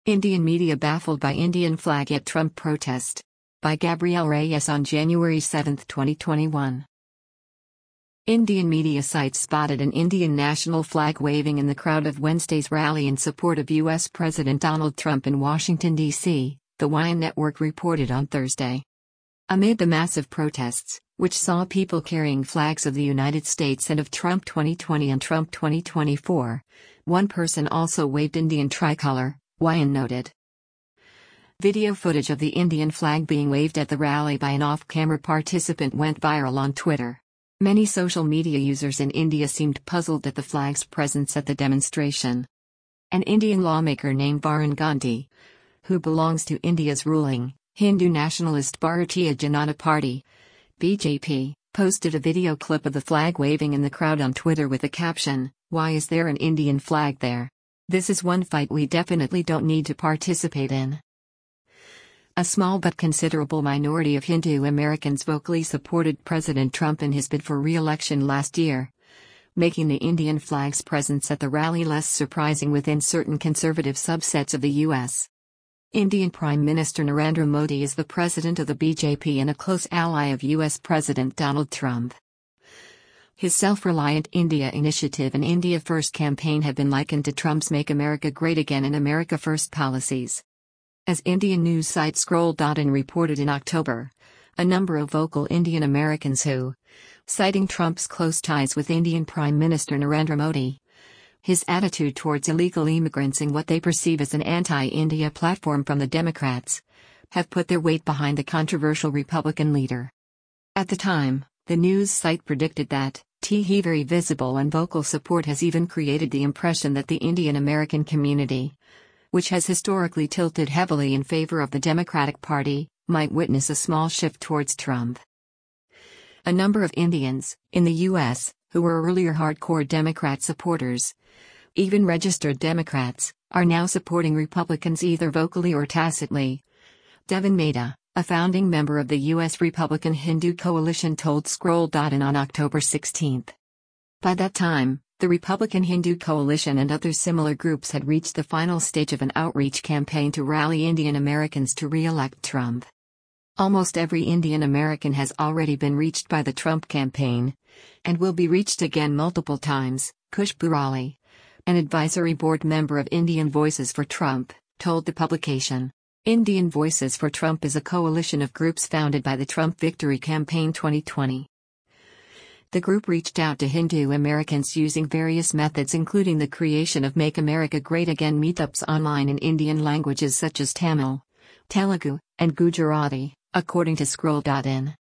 Indian media baffled by Indian flag at Trump protest. By Gabrielle Reyes on January 7, 2021. Indian media sites spotted an Indian national flag waving in the crowd of Wednesday's rally in support of U.S. President Donald Trump in Washington, D.C., the WION network reported on Thursday. Amid the massive protests, which saw people carrying flags of the United States and of Trump 2020 and Trump 2024, one person also waved Indian tricolor, WION noted. Video footage of the Indian flag being waved at the rally by an off-camera participant went viral on Twitter. Many social media users in India seemed puzzled at the flag's presence at the demonstration. An Indian lawmaker named Varun Gandhi, who belongs to India's ruling, Hindu nationalist Bharatiya Janata Party, BJP, posted a video clip of the flag waving in the crowd on Twitter with the caption, "Why is there an Indian flag there? This is one fight we definitely don't need to participate in." A small but considerable minority of Hindu Americans vocally supported President Trump in his bid for re-election last year, making the Indian flag's presence at the rally less surprising within certain conservative subsets of the U.S. Indian Prime Minister Narendra Modi is the president of the BJP and a close ally of U.S. President Donald Trump. His Self-Reliant India Initiative and India First campaign have been likened to Trump's Make America Great Again and America First policies. As Indian news site Scroll.in reported in October, a number of vocal Indian Americans who, citing Trump's close ties with Indian Prime Minister Narendra Modi, his attitude towards illegal immigrants and what they perceive as an anti-India platform from the Democrats, have put their weight behind the controversial Republican leader. At the time, the news site predicted that very visible and vocal support has even created the impression that the Indian American community, which has historically tilted heavily in favor of the Democratic Party, might witness a small shift towards Trump. A number of Indians, in the U.S., who were earlier hardcore Democrat supporters, even registered Democrats, are now supporting Republicans either vocally or tacitly. Devin Mehta, a founding member of the U.S. Republican Hindu Coalition, told Scroll.in on October 16. By that time, the Republican Hindu Coalition and other similar groups had reached the final stage of an outreach campaign to rally Indian Americans to re-elect Trump. Almost every Indian American has already been reached by the Trump campaign, and will be reached again multiple times, Kush Burali, an advisory board member of Indian Voices for Trump, told the publication. Indian Voices for Trump is a coalition of groups founded by the Trump Victory Campaign 2020. The group reached out to Hindu Americans using various methods, including the creation of Make America Great Again meetups online in Indian languages such as Tamil, Telugu, and Gujarati, according to Scroll.in.